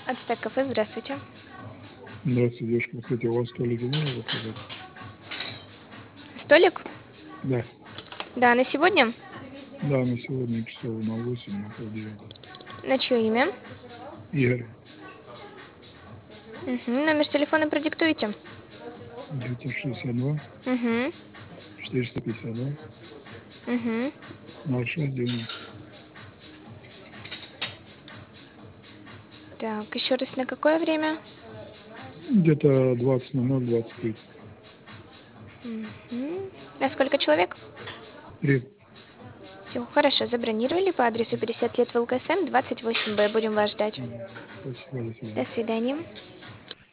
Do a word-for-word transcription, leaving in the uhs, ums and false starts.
Ацтек кафе, здравствуйте. Здравствуйте, девушка. Кстати, у вас столики можно заказать? Столик? Да. Да, на сегодня? Да, на сегодня часов на восемь, на полдевятого. На чье имя? Игорь, Угу. Номер телефона продиктуйте. девятьсот шестьдесят два, Угу. четыреста пятьдесят два, Угу. ноль шесть девяносто. Так, еще раз, на какое время? Где-то двадцать ноль ноль, двадцать тридцать. Угу. На сколько человек? Три. Все, хорошо, забронировали по адресу пятьдесят лет в ЛКСМ, двадцать восемь Б. Будем вас ждать. Спасибо, до свидания. До свидания.